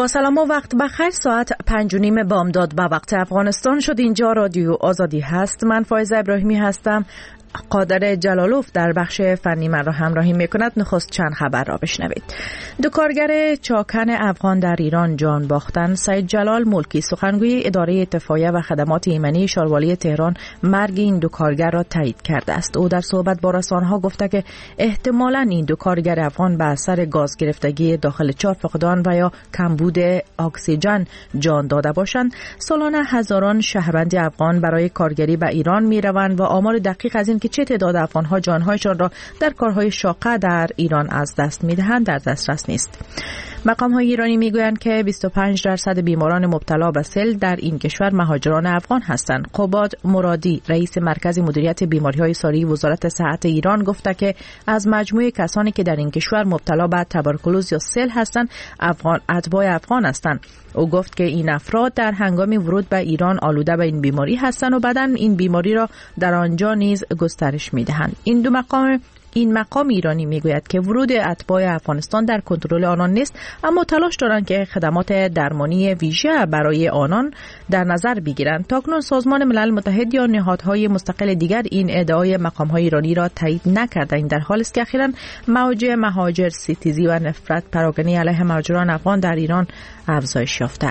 با سلام و وقت بخیر. ساعت 5:30 بامداد به وقت افغانستان شد. اینجا رادیو آزادی هست. من فایزه ابراهیمی هستم. قادر جلالوف در بخش فنی من را همراهی میکند. نخست چند خبر را بشنوید. دو کارگر چاکن افغان در ایران جان باختند. سید جلال ملکی سخنگوی اداره اتفاقیه و خدمات ایمنی شاروالی تهران مرگ این دو کارگر را تایید کرده است. او در صحبت با رسانه‌ها گفته که احتمالاً این دو کارگر افغان به اثر گاز گرفتگی داخل چاه فقدان و یا کمبود اکسیژن جان داده باشند. سالانه هزاران شهروند افغان برای کارگری به ایران میروند و آمار دقیق از این که چه تعداد افغان‌ها جان‌هایشان را در کارهای شاقه در ایران از دست می‌دهند در دسترس نیست. مقام‌های ایرانی می‌گویند که 25% بیماران مبتلا به سل در این کشور مهاجران افغان هستند. قباد مرادی رئیس مرکز مدیریت بیماری‌های ساری وزارت صحت ایران گفته که از مجموع کسانی که در این کشور مبتلا به تبرکلوز یا سل هستند، اتباع افغان هستند. او گفت که این افراد در هنگام ورود به ایران آلوده به این بیماری هستند و بعداً این بیماری را در آنجا نیز گسترش می‌دهند. این مقام ایرانی میگوید که ورود اتباع افغانستان در کنترل آنان نیست، اما تلاش دارند که خدمات درمانی ویژه برای آنان در نظر بگیرند. تاکنون سازمان ملل متحد یا نهادهای مستقل دیگر این ادعای مقام‌های ایرانی را تایید نکردند، در حالی است که اخیراً موج مهاجر ستیزی و نفرت پراکنی علیه مهاجران افغان در ایران افزایش یافته.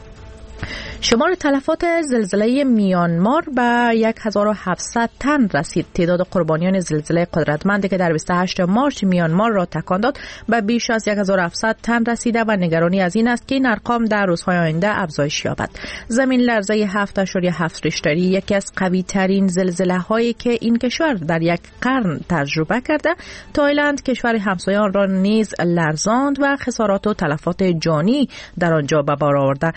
شمار تلفات زلزله میانمار به 1700 تن رسید. تعداد قربانیان زلزله قدرتمندی که در 28 مارس میانمار را تکان داد به بیش از 1700 تن رسیده و نگرانی از این است که این ارقام در روزهای آینده افزایش یابد. زمین لرزه 7.7 ریشتری یکی از قوی ترین زلزله هایی که این کشور در یک قرن تجربه کرده. تایلند کشور همسایان را نیز لرزاند و خسارات و تلفات جانی در آنجا به بار آورده.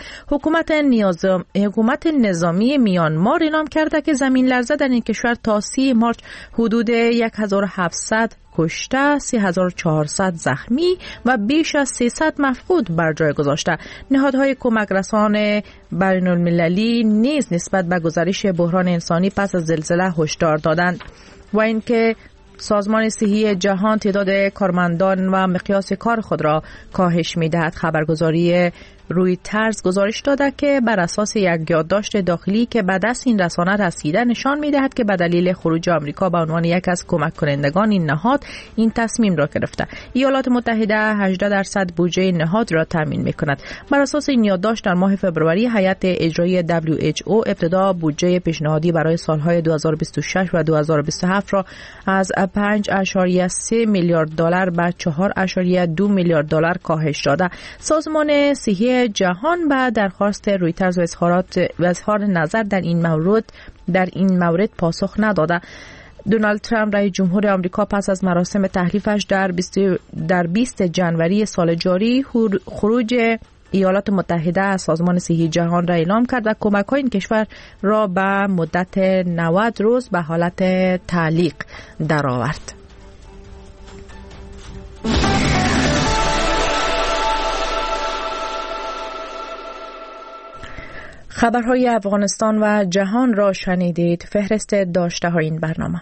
حکومت نظامی میانمار اعلام کرده که زمین لرزه در این کشور تا 30 مارس حدود 1700 کشته، 3400 زخمی و بیش از 300 مفقود بر جای گذاشته. نهادهای کمک رسان بین المللی نیز نسبت به گزارش بحران انسانی پس از زلزله هشدار دادند و اینکه سازمان صحی جهان تعداد کارمندان و مقیاس کار خود را کاهش می‌دهد. خبرگزاری رویترز گزارش داده که بر اساس یک یادداشت داخلی که به دست این رسانه رسیده نشان می‌دهد که به دلیل خروج آمریکا به عنوان یک از کمک کنندگان این نهاد این تصمیم را گرفته. ایالات متحده 18% بودجه این نهاد را تامین می‌کند. بر اساس این یادداشت در ماه فوریه هیئت اجرایی WHO ابتدا بودجه پیشنهادی برای سالهای 2026 و 2027 را از 5.3 میلیارد دلار به 4.2 میلیارد دلار کاهش داده. سازمان صحی جهان به درخواست رویترز و اظهار نظر در این مورد پاسخ نداده. دونالد ترامپ رئیس جمهور آمریکا پس از مراسم تحلیفش در 20 جنوری سال جاری خروج ایالات متحده از سازمان صحی جهان را اعلام کرد و کمک‌های این کشور را به مدت 90 روز به حالت تعلیق درآورد. خبرهای افغانستان و جهان را شنیدید. فهرست داشته های این برنامه.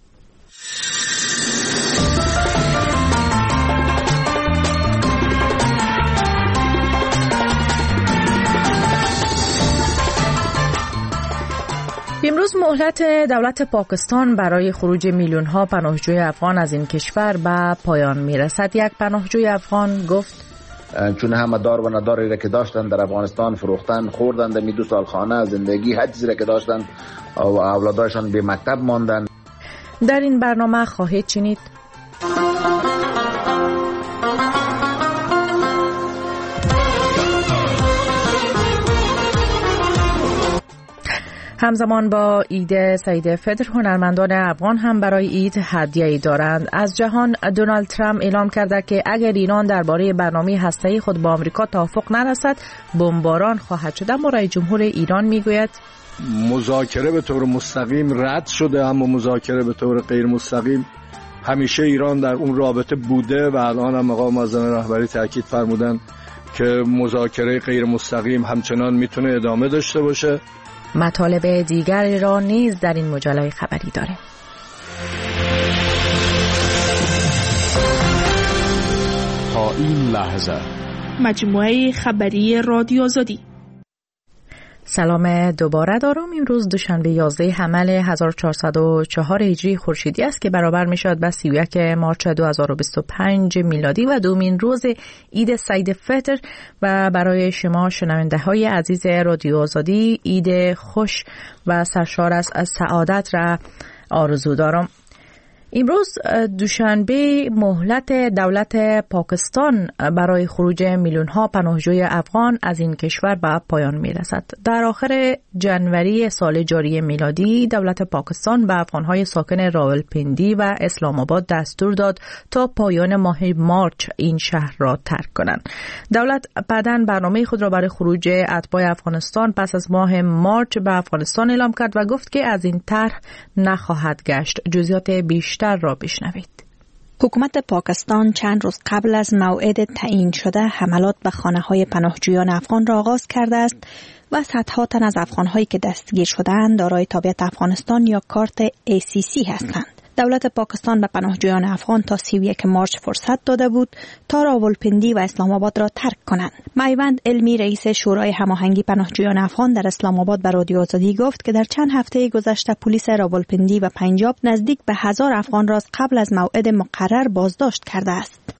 امروز مهلت دولت پاکستان برای خروج میلیون ها پناهجوی افغان از این کشور به پایان میرسد. یک پناهجوی افغان گفت چون همه دار و نداری را که داشتن در افغانستان فروختن، خوردن، در 2 سال خانه زندگی هر چیزی را که داشتن و اولاداشان به مکتب ماندن. در این برنامه خواهید شنید همزمان با عید سعید فطر هنرمندان افغان هم برای عید هدیه‌ای دارند. از جهان دونالد ترامپ اعلام کرده که اگر ایران درباره برنامه هسته‌ای خود با آمریکا توافق نرسد بمباران خواهد شد. اما رئیس جمهور ایران میگوید مذاکره به طور مستقیم رد شده، اما مذاکره به طور غیر مستقیم همیشه ایران در اون رابطه بوده و الان هم آقا معظم رهبری تاکید فرمودن که مذاکره غیر مستقیم همچنان میتونه ادامه داشته باشه. مطالب دیگری را نیز در این مجله خبری داره. تا این لحظه مجموعه خبری رادیو آزادی. سلام دوباره دارم. امروز دوشنبه 11 حمل 1404 هجری خورشیدی است که برابر می شود با 31 مارس 2025 میلادی و دومین روز عید سعید فطر و برای شما شنونده های عزیز رادیو آزادی عید خوش و سرشار از سعادت را آرزو دارم. امروز دوشنبه مهلت دولت پاکستان برای خروج میلیون ها پناهجوی افغان از این کشور به پایان می رسد. در آخر جنوری سال جاری میلادی دولت پاکستان به افغان های ساکن راولپندی و اسلام آباد دستور داد تا پایان ماه مارچ این شهر را ترک کنند. دولت بعداً برنامه خود را برای خروج اتباع افغانستان پس از ماه مارچ به افغانستان اعلام کرد و گفت که از این طرح نخواهد گشت. جزئیات بیشتر را بشنوید. حکومت پاکستان چند روز قبل از موعد تعیین شده حملات به خانه‌های پناهجویان افغان را آغاز کرده است و صدها تن از افغان‌هایی که دستگیر شده‌اند دارای تابعیت افغانستان یا کارت ACC هستند. دولت پاکستان به پناهجویان افغان تا 31 مارچ فرصت داده بود تا راولپندی و اسلام آباد را ترک کنند. میوند علمی رئیس شورای هماهنگی پناهجویان افغان در اسلام آباد به رادیو آزادی گفت که در چند هفته گذشته پلیس راولپندی و پنجاب نزدیک به 1000 افغان را قبل از موعد مقرر بازداشت کرده است.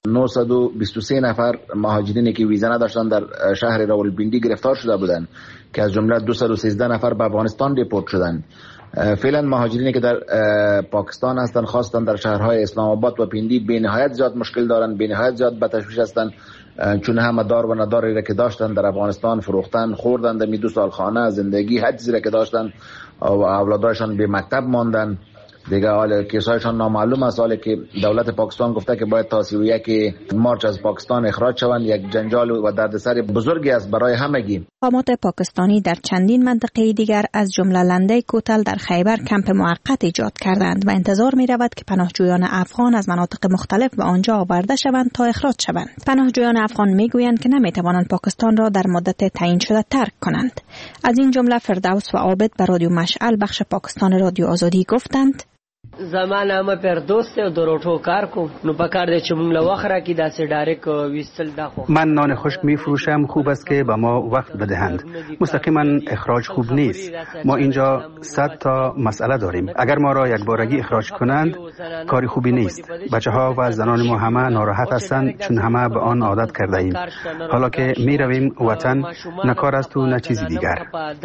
923 نفر مهاجرینی که ویزا نداشتند در شهر راولپندی گرفتار شده بودند که از جمله 213 نفر به افغانستان دیپورت شدند. فعلا مهاجرینی که در پاکستان هستند خاصتا در شهرهای اسلام آباد و پندی بی نهایت زیاد مشکل دارند، بی نهایت زیاد به تشویش هستند، چون همه دار و نداری را که داشتند در افغانستان فروختن، خوردند، می 2 سال خانه زندگی هر چیزی را که داشتند و اولادایشان به مکتب ماندند. دیگه حال کیسایشان نامعلوم است. حالی که دولت پاکستان گفته که باید تا 31 مارچ از پاکستان اخراج شوند. یک جنجال و دردسر بزرگی است برای همگی. مقامات پاکستانی در چندین منطقه دیگر از جمله لنده کوتل در خیبر کمپ موقت ایجاد کردند و انتظار می رود که پناهجویان افغان از مناطق مختلف به آنجا آورده شوند تا اخراج شوند. پناهجویان افغان می گویند که نمی توانند پاکستان را در مدت تعیین شده ترک کنند. از این جمله فردوس و عابد به رادیو مشعل بخش پاکستان رادیو آزادی گفتند: زمانه ما پر دوست و دروټو کار کو نو پکار دې چې مونږ له وخره کې داسې ډایرک ویستل دا خو من نان خشک میفروشم، خوب است که به ما وقت بدهند. مستقیما اخراج خوب نیست. ما اینجا 100 تا مسئله داریم. اگر ما را یک بارگی اخراج کنند کاری خوبی نیست. بچه‌ها و زنان ما همه ناراحت هستند چون همه به آن عادت کرده ایم. حالا که می رویم وطن نه کار است و نه چیزی دیگر.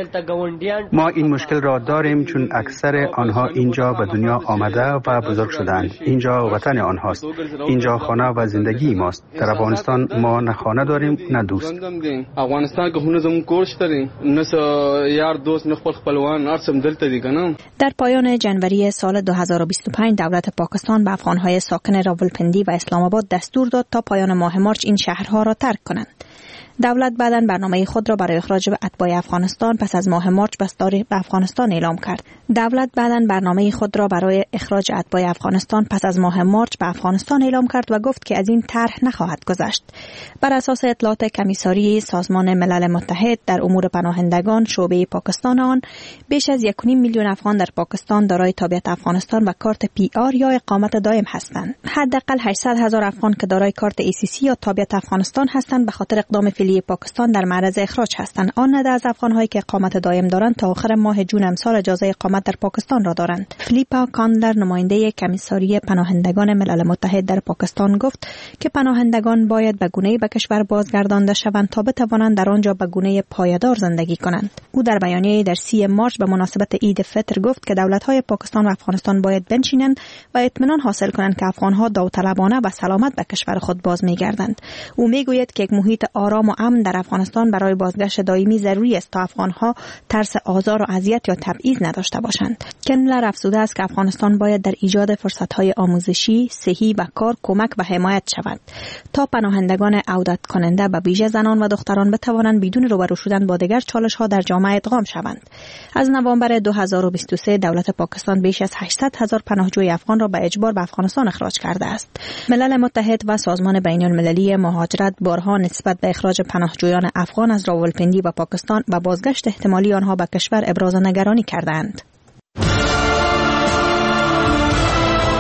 ما این مشکل را داریم چون اکثر آنها اینجا به دنیا آمده و بزرگ شدند. اینجا وطن آنهاست. اینجا خانه و زندگی ماست. در افغانستان ما نه خانه داریم نه دوست. افغانستان که خونه زمون کورش داریم، نه یار دوست نه خپل خپلوان ارسم دلته دی کنه. در پایان جنوری سال 2025 دولت پاکستان به افغان‌های ساکن راولپندی و اسلام آباد دستور داد تا پایان ماه مارچ این شهرها را ترک کنند. دولت بعداً برنامه خود را برای اخراج اتباع افغانستان پس از ماه مارچ به افغانستان اعلام کرد. دولت بعداً برنامه خود را برای اخراج اتباع افغانستان پس از ماه مارچ به افغانستان اعلام کرد و گفت که از این طرح نخواهد گذشت. بر اساس اطلاعات کمیساری سازمان ملل متحد در امور پناهندگان شعبه پاکستان آن، بیش از 1.5 میلیون افغان در پاکستان دارای تابعیت افغانستان و کارت PR یا اقامت دائم هستند. حداقل 800,000 افغان که دارای کارت ACC یا تابعیت افغانستان هستند به خاطر اقدام فعلی پاکستان در معرض اخراج هستند. آن نده از افغان‌هایی که اقامت دائم دارند تا آخر ماه جون امسال اجازه اقامت در پاکستان را دارند. فلیپا کاندلر نماینده کمیساری پناهندگان ملل متحد در پاکستان گفت که پناهندگان باید به گونه‌ای به کشور بازگردانده شوند تا بتوانند در آنجا به گونه پایدار زندگی کنند. او در بیانیه‌ای در 30 مارچ به مناسبت عید فطر گفت که دولت‌های پاکستان و افغانستان باید بنشینند و اطمینان حاصل کنند که افغان‌ها داوطلبانه و سلامت به کشور خود باز می‌گردند. او می‌گوید که یک محیط آرام و امن در افغانستان برای بازگشت دائمی ضروری است تا افغان‌ها ترس آزار و اذیت یا تبعیض نداشته باشند. کنلر افزوده است که افغانستان باید در ایجاد فرصت‌های آموزشی، صحی و کار کمک و حمایت شود تا پناهندگان عودت کننده به ویژه زنان و دختران بتوانند بدون روبرو شدن با دیگر چالش‌ها در جامعه ادغام شوند. از نوامبر 2023 دولت پاکستان بیش از 800,000 پناهجوی افغان را به اجبار به افغانستان اخراج کرده است. ملل متحد و سازمان بین‌المللی مهاجرت بارها نسبت به اخراج پناهجویان افغان از راولپندی و پاکستان و بازگشت احتمالی آنها به کشور ابراز نگرانی کردند.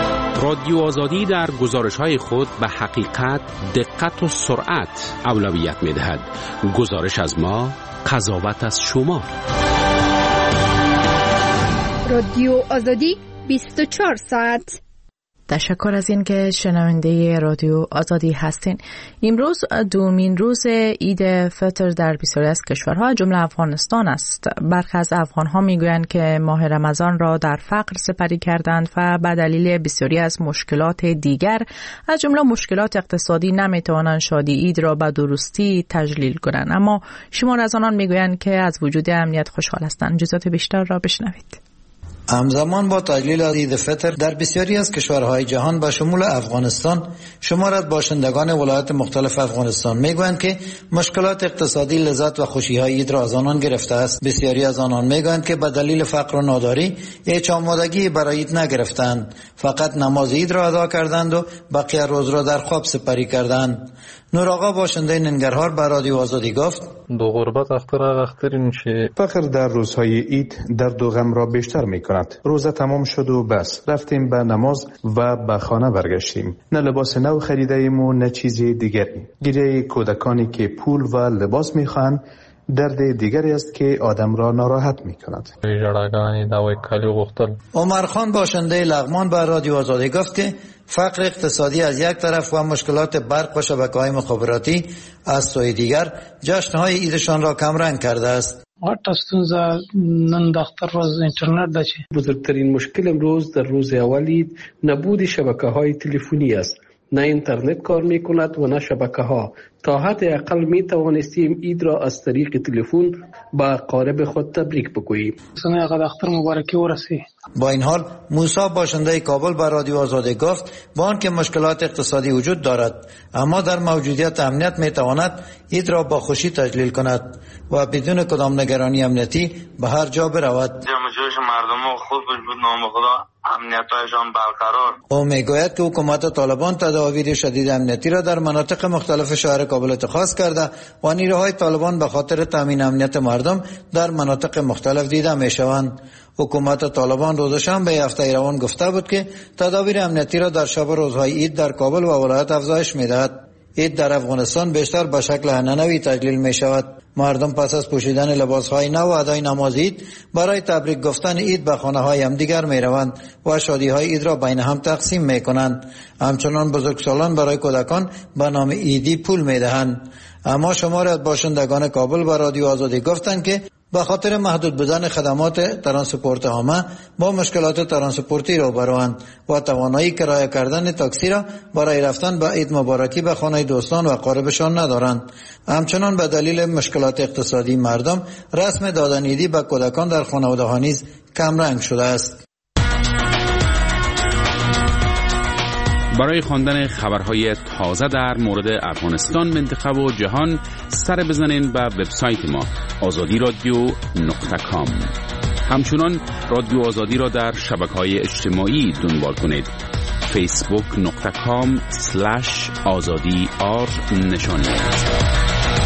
رادیو آزادی در گزارش‌های خود به حقیقت، دقت و سرعت اولویت می‌دهد. گزارش از ما، قضاوت از شما. رادیو آزادی 24 ساعت. تشکر از این که شنونده رادیو آزادی هستین. امروز دومین روز عید فطر در بسیاری از کشورها جمله افغانستان است. برخی از افغانها میگویند که ماه رمضان را در فقر سپری کردند و به دلیل بسیاری از مشکلات دیگر از جمله مشکلات اقتصادی نمیتوانند شادی عید را به درستی تجلیل کنند. اما شمار از آنان میگویند که از وجود امنیت خوشحال هستند. جزئیات بیشتر را بشنوید. همزمان با تجلیل عید فطر در بسیاری از کشورهای جهان به شمول افغانستان شمار از باشندگان ولایات مختلف افغانستان میگویند که مشکلات اقتصادی لذت و خوشی‌های عید را از آنان گرفته است. بسیاری از آنان میگویند که به دلیل فقر و ناداری هیچ آمادگی برای عید نگرفتند، فقط نماز عید را ادا کردند و بقیه روز را در خواب سپری کردند. نور آقا باشنده ننگرهار به رادیو آزادی گفت: دو غربت اختر میشه. فقر در روزهای عید درد و غم را بیشتر میکند. روزه تمام شد و بس رفتیم به نماز و به خانه برگشتیم. نه لباس نو خریده ایم و نه چیزی دیگری. گریه کودکانی که پول و لباس میخوان درد دیگری است که آدم را ناراحت میکند. عمر خان باشنده لغمان به رادیو آزادی گفت که فقر اقتصادی از یک طرف و مشکلات برق و شبکه‌های مخابراتی از سوی دیگر جشن‌های عیدشان را کمرنگ کرده است. نن دختر روز اینترنت ده. بزرگترین مشکل امروز در روز اول نبود شبکه‌های تلفنی است. نه اینترنت کار میکند و نه شبکه‌ها. تا حد اقل می توانستیم عید را از طریق تلفن با قارب خود تبریک بگوییم. سنه آقا دختر مبارکی ورسی. با این حال موسی باشنده کابل به رادیو آزادی گفت با آنکه مشکلات اقتصادی وجود دارد اما در موجودیت امنیت می تواند عید را با خوشی تجلیل کند و بدون کدام نگرانی امنیتی به هر جا برود. جمع‌جوش مردم خود به نام خدا امنیتایشان برقرار. او میگوید که حکومت طالبان تدابیر شدید امنیتی را در مناطق مختلف شهر کابل اتخاذ کرده و نیروهای طالبان به خاطر تامین امنیت مردم در مناطق مختلف دیده میشوند. حکومت طالبان روز شنبه هفته روان گفته بود که تدابیر امنیتی را در شب روزهای عید در کابل و ولایت افزایش میدهد. عید در افغانستان بیشتر به شکل حنانوی تجلیل می شود. مردم پس از پوشیدن لباسهای نو و ادای نماز عید برای تبریک گفتن عید به خانه‌های همدیگر می روند و شادی‌های عید را بین هم تقسیم می کنند. همچنان بزرگسالان برای کودکان به نام عیدی پول می دهند. اما شمار از باشندگان کابل به رادیو آزادی گفتند که به خاطر محدود بودن خدمات ترانسپورت عامه با مشکلات ترانسپورتی روبروند و توانایی کرایه کردن تاکسی را برای رفتن به عید مبارکی به خانه دوستان و اقاربشان ندارند. همچنان به دلیل مشکلات اقتصادی مردم رسم دادن عیدی به کودکان در خانواده‌ها نیز کمرنگ شده است. برای خواندن خبرهای تازه در مورد افغانستان، منطقه و جهان سر بزنین به وبسایت ما azadi.radio.com. همچنان رادیو آزادی را در شبکه‌های اجتماعی دنبال کنید. facebook.com/azadi_r نشانی است.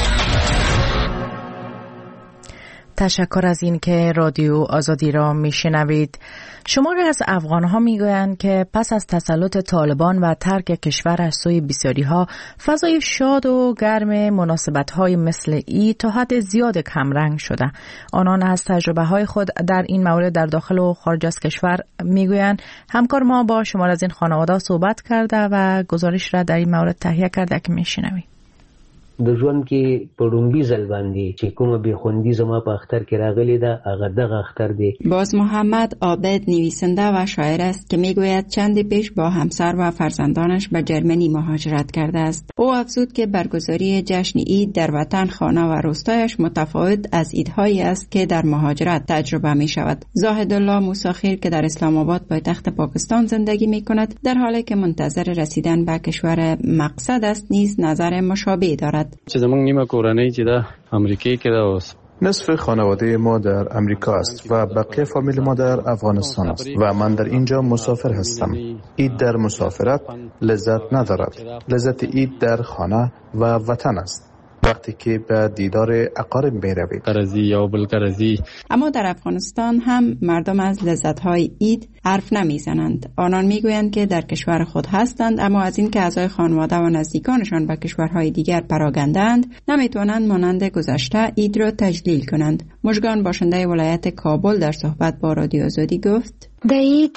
تشکر از این که رادیو آزادی را میشنوید. شماری از افغانها میگویند که پس از تسلط طالبان و ترک کشور از سوی بسیاری‌ها فضای شاد و گرم مناسبت‌های مثل عید تا حد زیاد کمرنگ شده. آنان از تجربه‌های خود در این مورد در داخل و خارج از کشور میگویند. همکار ما با شمار از این خانواده صحبت کرده و گزارش را در این مورد تهیه کرده که میشنوید. د ژوند کې په لومبي ځل باندې چې کومه بېخوندي زما په اختر کې راغلی ده هغه دغه اختر دی. باز محمد عابد نویسنده و شاعر است که میگوید چند پیش با همسر و فرزندانش به جرمنی مهاجرت کرده است. او افزود که برگزاری جشن عید در وطن، خانه و روستایش متفاوت از عیدهایی است که در مهاجرت تجربه می شود. زاهد الله موسیخیل که در اسلام آباد پایتخت پاکستان زندگی می کند در حالی که منتظر رسیدن به کشور مقصد است نیز نظر مشابه دارد. چې زمونږ نیمه کورنۍ چې ده امریکای کې ده اوس نصف خانواده ما در امریکا است و بقیه فامیل ما در افغانستان است و من در اینجا مسافر هستم. عید در مسافرت لذت ندارد. لذت عید در خانه و وطن است. وقتی که به دیدار اقارب میروید. قرضی یا بالقرضی. اما در افغانستان هم مردم از لذت‌های عید حرف نمیزنند. آنان میگویند که در کشور خود هستند، اما از این که اعضای خانواده و نزدیکانشان به کشورهای دیگر پراگندند نمیتوانند مانند گذشته عید را تجلیل کنند. مژگان باشنده ولایت کابل در صحبت با رادیو آزادی گفت: در عید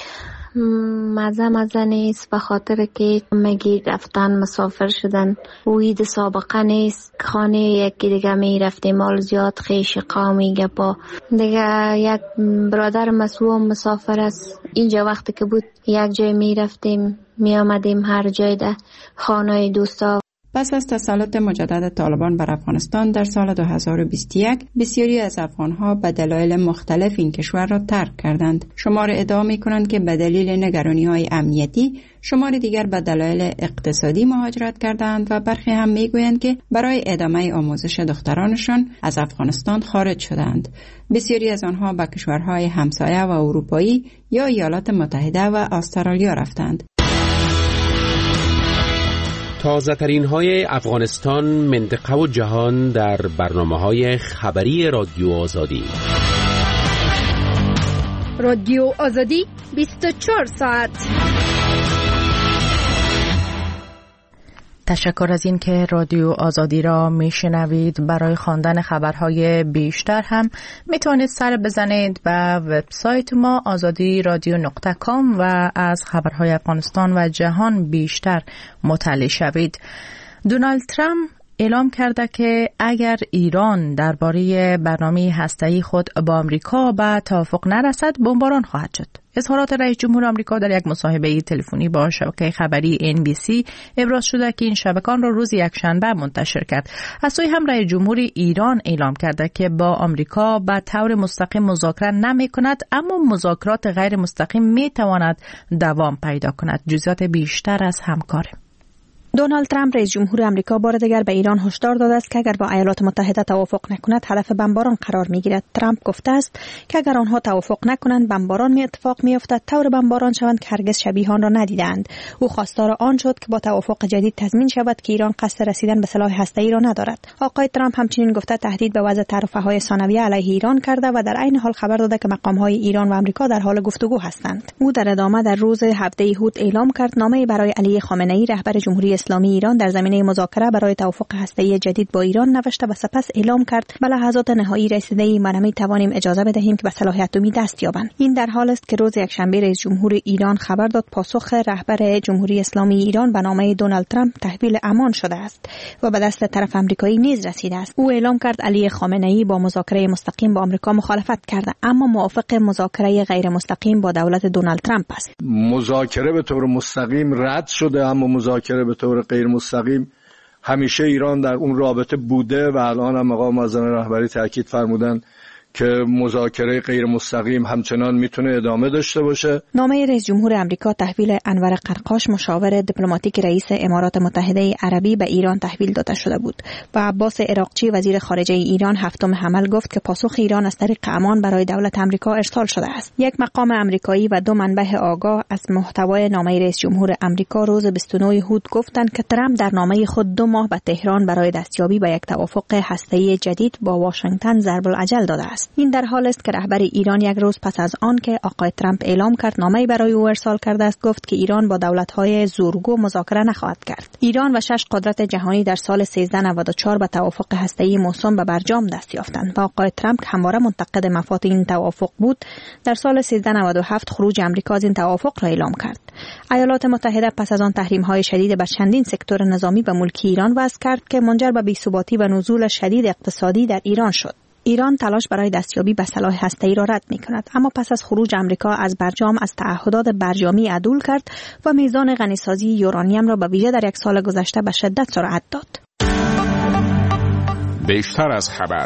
مزه نیست، به خاطر که مگی رفتن مسافر شدن و عید سابقه نیست. خانه یکی دیگه می رفتیم، مال زیاد خیش قومی گپا دیگه. یک برادر مسوم مسافر است، اینجا وقتی که بود یک جای می رفتیم می آمدیم، هر جای ده خانه دوستا. پس از تسلط مجدد طالبان بر افغانستان در سال 2021 بسیاری از افغانها به دلایل مختلف این کشور را ترک کردند. شمار ادعا می‌کنند که به دلیل نگرانی‌های امنیتی، شمار دیگر به دلایل اقتصادی مهاجرت کردند و برخی هم می‌گویند که برای ادامه آموزش دخترانشان از افغانستان خارج شدند. بسیاری از آنها به کشورهای همسایه و اروپایی یا ایالات متحده و استرالیا رفتند. تازه ترین های افغانستان، منطقه و جهان در برنامه‌های خبری رادیو آزادی. رادیو آزادی 24 ساعت. تشکر از این که رادیو آزادی را میشنوید. برای خواندن خبرهای بیشتر هم میتونید سر بزنید به وبسایت ما azadi.radio.com و از خبرهای افغانستان و جهان بیشتر مطلع شوید. دونالد ترامپ اعلام کرده که اگر ایران درباره برنامه هسته‌ای خود با آمریکا به توافق نرسد بمباران خواهد شد. اظهارات رئیس جمهور آمریکا در یک مصاحبه تلفنی با شبکه خبری NBC ابراز شده که این شبکه را روز یکشنبه منتشر کرد. از سوی هم رئیس جمهور ایران اعلام کرده که با آمریکا به طور مستقیم مذاکره نمی کند، اما مذاکرات غیر مستقیم می تواند دوام پیدا کند. جزئیات بیشتر از همکار دونالد ترامپ رئیس جمهور آمریکا بار دیگر به ایران هشدار داده است که اگر با ایالات متحده توافق نکند هدف بمباران قرار میگیرد. ترامپ گفته است که اگر آنها توافق نکنند بمباران اتفاق میافتد، طور بمباران شوند که هرگز شبیه آن را ندیدند. او خواستار آن شد که با توافق جدید تضمین شود که ایران قصد رسیدن به سلاح هسته‌ای را ندارد. آقای ترامپ همچنین گفته تهدید به وضع تعرفه‌های ثانویه علیه ایران کرده و در عین حال خبر داده که مقام‌های ایران و آمریکا در حال گفتگو هستند. او در ادامه در روز 17 اود اعلام کرد نامه‌ای برای علی خامنه‌ای رهبر جمهوری اسلامی ایران در زمینه مذاکره برای توافق هسته‌ای جدید با ایران نوشته و سپس اعلام کرد به لحظات نهایی رسیده‌ای ما نمی‌توانیم اجازه بدهیم که به سلاح اتمی دست یابند. این در حال است که روز یکشنبه رئیس جمهور ایران خبر داد پاسخ رهبر جمهوری اسلامی ایران به نامه دونالد ترامپ تحویل امان شده است و به دست طرف آمریکایی نیز رسیده است. او اعلام کرد علی خامنه‌ای با مذاکره مستقیم با آمریکا مخالفت کرده، اما موافق مذاکره غیر مستقیم با دولت دونالد ترامپ است. مذاکره به طور مستقیم رد شده، اما مذاکره به طور غیر مستقیم همیشه ایران در اون رابطه بوده و الان هم آقا معظم رهبری تاکید فرمودن که مذاکره غیر مستقیم همچنان میتونه ادامه داشته باشه. نامه رئیس جمهور آمریکا تحویل انور قرقاش مشاور دیپلماتیک رئیس امارات متحده عربی به ایران تحویل داده شده بود و عباس عراقچی وزیر خارجه ایران هفتم حمل گفت که پاسخ ایران از طریق امان برای دولت آمریکا ارسال شده است. یک مقام آمریکایی و دو منبع آگاه از محتوای نامه رئیس جمهور آمریکا روز 29 اود گفتند که ترامپ در نامه خود 2 ماه به تهران برای دستیابی به یک توافق هسته‌ای جدید با واشنگتن ضرب الاجل داده است. این در حال است که رهبر ایران یک روز پس از آن که آقای ترامپ اعلام کرد نامه‌ای برای او ارسال کرده است گفت که ایران با دولت‌های زورگو مذاکره نخواهد کرد. ایران و 6 قدرت جهانی در سال 1394 به توافق هسته‌ای موسوم به برجام دست یافتند و آقای ترامپ همواره منتقد مفاد این توافق بود. در سال 1397 خروج آمریکا از این توافق را اعلام کرد. ایالات متحده پس از آن تحریم‌های شدید بر چندین سکتور نظامی و ملکی ایران وضع کرد که منجر به بی‌ثباتی و نزول شدید اقتصادی در ایران شد. ایران تلاش برای دستیابی به سلاح هسته‌ای را رد می‌کند، اما پس از خروج آمریکا از برجام از تعهدات برجامی عدول کرد و میزان غنیسازی یورانیم را به ویژه در یک سال گذشته به شدت سرعت داد. بیشتر از خبر.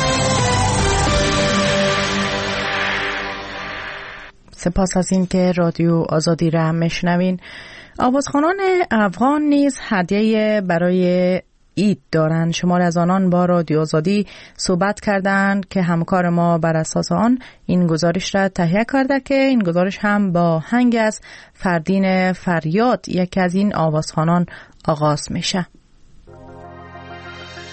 سپاس از این که رادیو آزادی را میشنوین. آوازخوانان افغان نیز هدیه برای عید دارند. شمار از آنان با رادیو آزادی صحبت کردند که همکار ما بر اساس آن این گزارش را تهیه کرده که این گزارش هم با آهنگ از فردین فریاد یکی از این آوازخوانان آغاز میشه.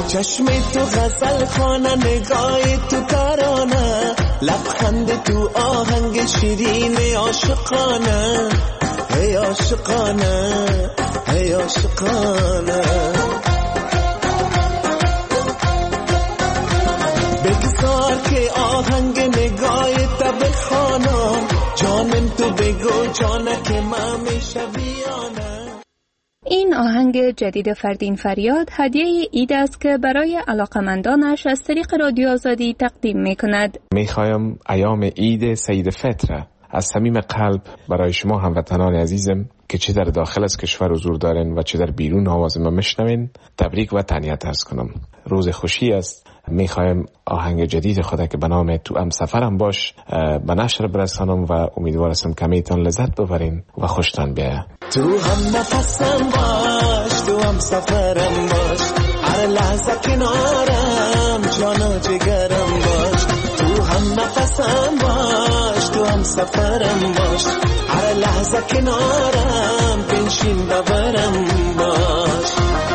چشم تو غزل خانه، نگاه تو ترانه، لبخند تو آهنگ شیرین عاشقانه. هی عاشقانه، هی عاشقانه. بگذار که آهنگ نگاه تا بخوانم، جانم تو بگو جانه که من میشویانه. این آهنگ جدید فردین فریاد هدیه عید است که برای علاقمندانش از طریق رادیو آزادی تقدیم می کند. میخوایم ایام عید سید فطر از صمیم قلب برای شما هموطنان عزیزم که چه در داخل از کشور حضور دارین و چه در بیرون آواز ما میشنوین تبریک و تهنیت عرض کنم. روز خوشی است. میخوایم آهنگ جدید خدا که به نام تو هم سفرم باش به نشر برسانم و امیدوارم کمیتان لذت ببرین و خوشتان بیاید. تو هم نفسم باش، تو هم سفرم باش، هر لحظه کنارم جانا جگرم باش. تو هم نفسم باش، تو هم سفرم باش، هر لحظه کنارم بنشین ببرم باش.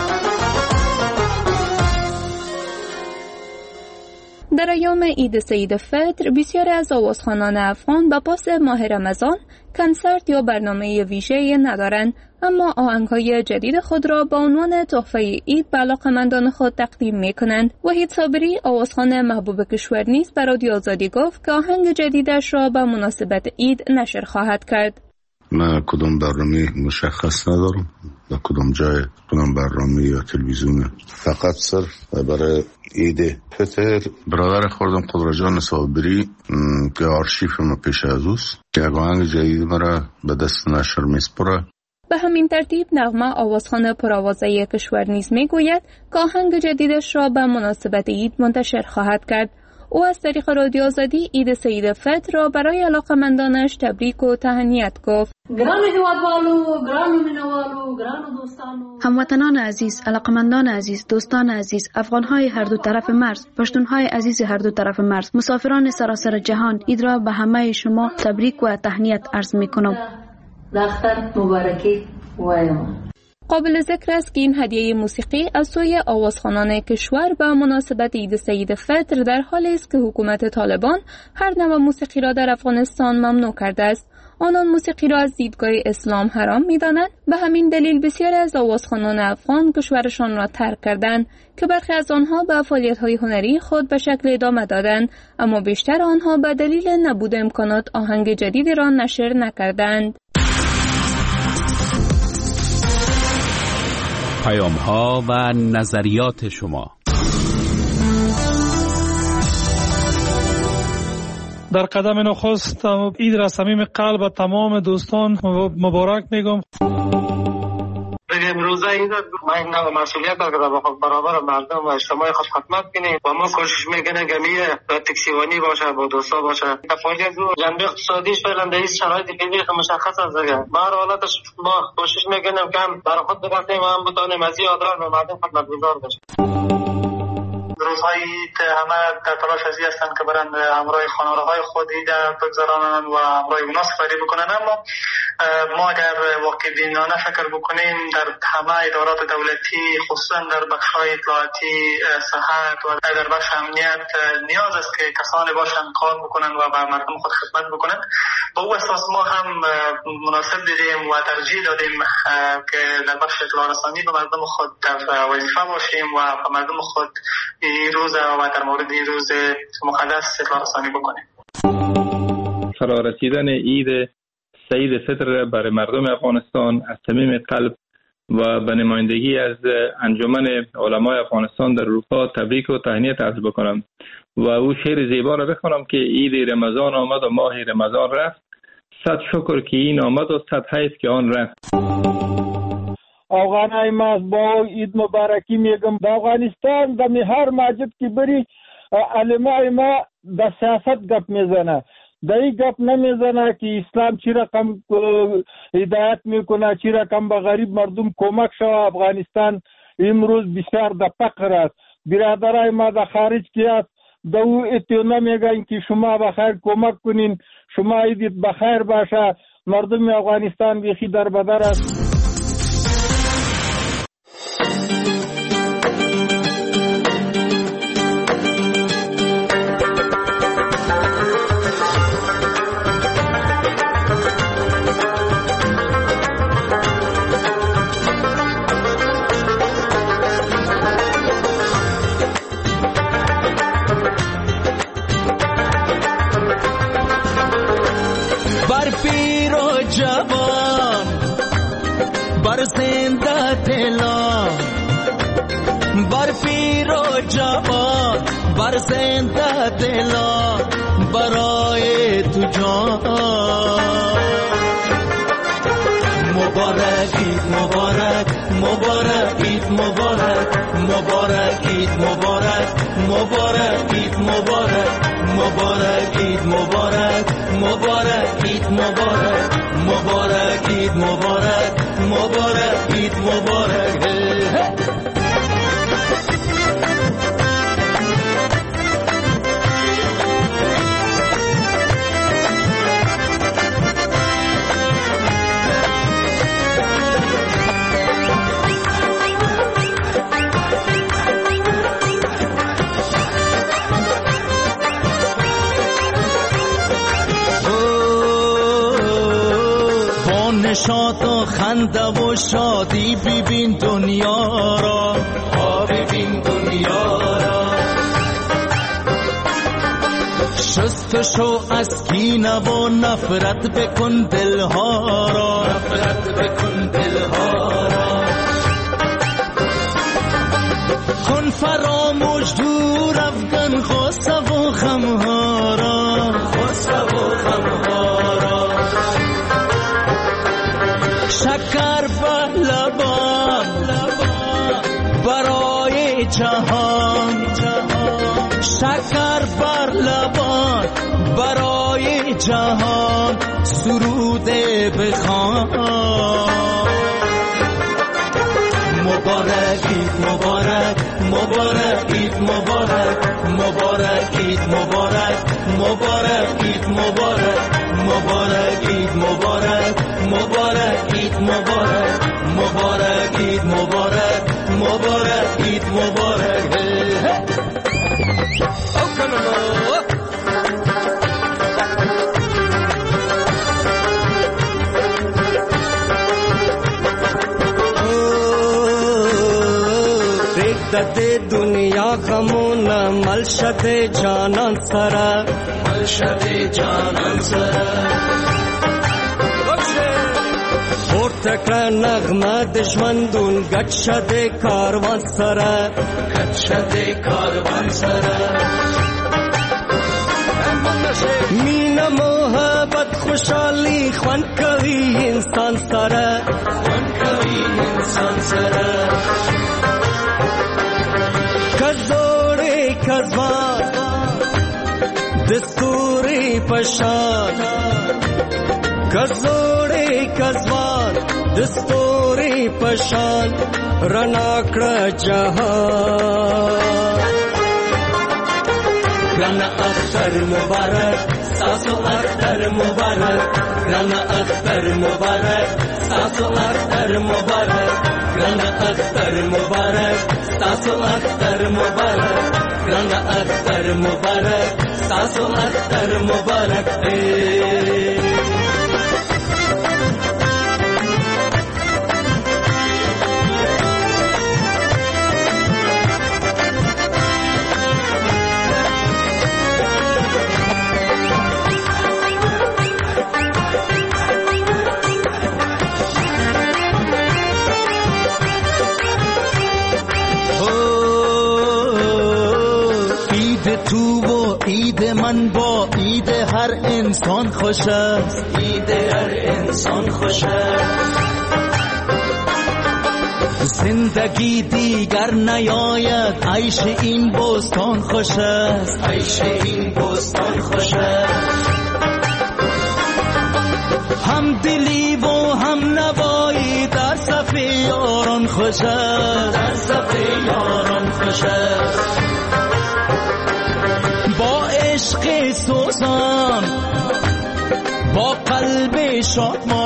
در ایام عید سید فطر بسیاری از آوازخوانان افغان به پاس ماه رمضان کنسرت یا برنامه ویژه‌ای ندارند، اما آهنگ‌های جدید خود را با عنوان تحفه عید به علاقه‌مندان خود تقدیم می‌کنند. وحید صابری آوازخوان محبوب کشور نیز به رادیو آزادی گفت که آهنگ جدیدش را به مناسبت عید نشر خواهد کرد. من کدام برنامه مشخص ندارم، با کدام جای کدام برنامه یا تلویزیون، فقط صرف برای عید فطر برادر خوردم قدرجان صابری که آرشیف ما پیش از اوست که آهنگ جدید مرا به دست نشر میسپره. به همین ترتیب نغمه آوازخوان پرآوازه کشور نیز میگوید که آهنگ جدیدش را به مناسبت عید منتشر خواهد کرد. او از طریق رادیو آزادی عید سید فطر را برای علاقمندانش تبریک و تهنیت گفت. هموطنان عزیز، علاقمندان عزیز، دوستان عزیز، افغانهای هر دو طرف مرز، پشتونهای عزیز هر دو طرف مرز، مسافران سراسر جهان، عید را به همه شما تبریک و تهنیت عرض میکنم. دختر مبارکی وایم. قابل ذکر است که این هدیه موسیقی از سوی آوازخوانان کشور به مناسبت عید سید فطر در حالی است که حکومت طالبان هر نوع موسیقی را در افغانستان ممنوع کرده است. آنان موسیقی را از دیدگاه اسلام حرام می‌دانند. به همین دلیل بسیاری از آوازخوانان افغان کشورشان را ترک کردند که برخی از آنها به فعالیت‌های هنری خود به شکل ادامه دادند، اما بیشتر آنها به دلیل نبود امکانات آهنگ جدیدی را نشر نکردند. پیام‌ها و نظریات شما. در قدم نخست عید را صمیم قلب تمام دوستان مبارک میگم. امروزه عید ما این نوع مسئولیت دارد که برابر مردم و اجتماع خود خدمت کنیم و ما کوشش میکنیم که میره تکسیوانی باشه با دوستا باشه. فعالیت جنبه اقتصادیش فعلا در این شرایط فعلی مشخص است دیگه. ما حالتش ما کوشش میکنیم که هم برای خود بگذاریم و هم بتونیم از این ادرار به مردم خدمتگزار باشیم. روزهای عید همه در تلاش از این هستند که برند همراه خانواده‌های خود عید بگذرانند و همراه اونا سپری بکنند، اما ما اگر واقع بینانه فکر بکنیم در همه ادارات دولتی خصوصا در بخش‌های اطلاعاتی، صحت و در بخش امنیت نیاز است که کسانی باشند کار بکنند و به مردم خود خدمت بکنند. با او اساس ما هم مناسب دیدیم و ترجیح دادیم که در بخش اطلاع رسانی به مردم خود در وظیفه باشیم و به مردم خود این روز و در مورد این روز مقدس اطلاع رسانی بکنیم. فرارسیدن عید سید فطر برای مردم افغانستان از صمیم قلب و به نمایندگی از انجمن علمای افغانستان در اروپا تبریک و تهنیت عرض بکنم و او شعر زیبا را بخوانم که عید رمضان آمد و ماه رمضان رفت، صد شکر که این آمد و صد حیف که آن رفت. افغانای ما با عید مبارکی میگم. در افغانستان در هر مسجد که بری علمای ما در سیاست گپ میزنه، در این گپ نمیزنه که اسلام چی رقم هدایت میکنه، چی رقم به غریب مردم کمک شوه. افغانستان امروز بسیار در فقر است. برادرای ما در خارج کی است در او اتیونه میگن که شما بخیر کمک کنین، شما عیدت بخیر باشه. مردم افغانستان بیخی در بدر است. بر زنده دلا، بر پیر و جوان، بر زنده دلا برای تو جان. مبارک عید مبارک، مبارک عید مبارک، مبارک عید مبارک، مبارک عید مبارک، مبارک عید مبارک، مبارک عید مبارک، مبارک عید مبارک، مبارک عید مبارک. شاد و خنده و شادی ببین دنیا را، ببین دنیا را. شستشو از کینه و نفرت بکن دلها را، نفرت بکن دلها را. کن فراموش دور افغان غصه و غمها را، غصه و غمها را. شکر به لبان برای جهان، شکر بر لبان برای جهان سرود بخوان. مبارک عید مبارک، مبارک عید مبارک، مبارک عید مبارک، مبارک عید مبارک، مبارک عید مبارک، مبارک عید مبارک، مبارک عید مبارک، مبارک عید مبارک. ریخته دنیا غمونه مل شده جانان سره، مل شده جانان سره. پورتکړه نغمه د ژوندون ګډ شده کاروان سره، ګډ شده کاروان سره. مینه محبت خوشحالي خوند کوي انسان سره، خوند کوي انسان سره. کزوړې کزوان دستوري پشان، کزوړې کزوان دستوري پشان رڼا کړه جهان. رانا اختر مبارک، ساسو اختر مبارک، رانا اختر مبارک، ساسو اختر مبارک، رانا اختر مبارک، ساسو اختر مبارک، رانا اختر مبارک، ساسو اختر مبارک. تو و عید من با عید هر انسان خوش است، عید هر انسان خوش است. زندگی دیگر نیاید، عیش این بستان خوش است، عیش این بستان خوش است. هم دلی و هم نوایی در صف یاران خوش است، در صف یاران خوش است. عشق سوزان با قلب شادمان